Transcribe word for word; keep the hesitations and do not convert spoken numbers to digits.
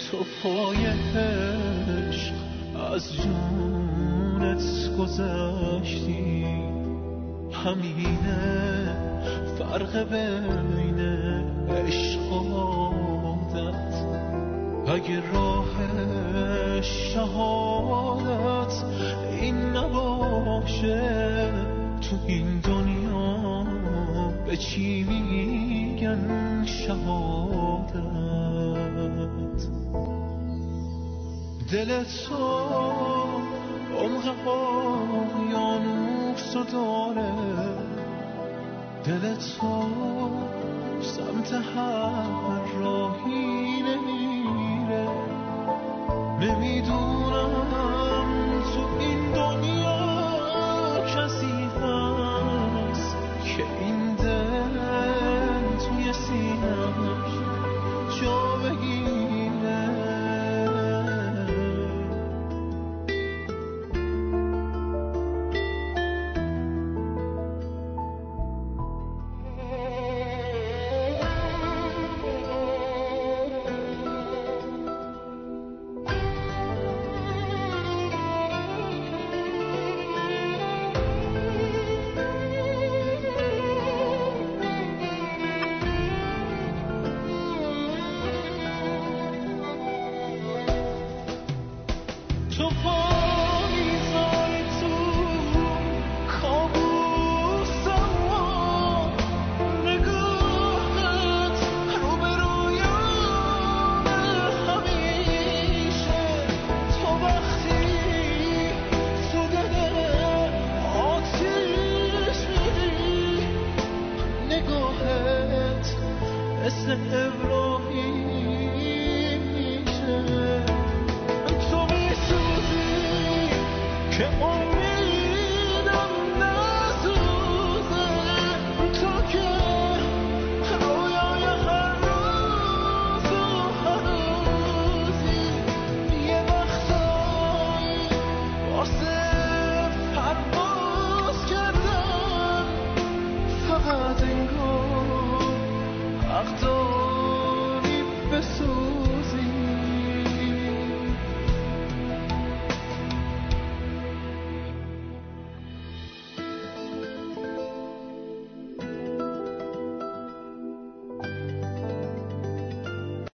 تو پای عشق از جونت گذشتی، همینه فرق بین عشق و عادت. اگه راه شهادت این نباشه، تو این دنیا به چی میگن شهادت؟ دل تو عمق اقیانوس رو داره، دل تو سمت هر راهی نمیره. نمیدونم تو این دنیا کسی هست که این دل توی سینه‌اش جا بگیره. تو پا میذاری تو کابوسم، نگاهت رو به رویامه همیشه. تو وقتی تو دل آتیش میری، نگاهت مثل ابراهیم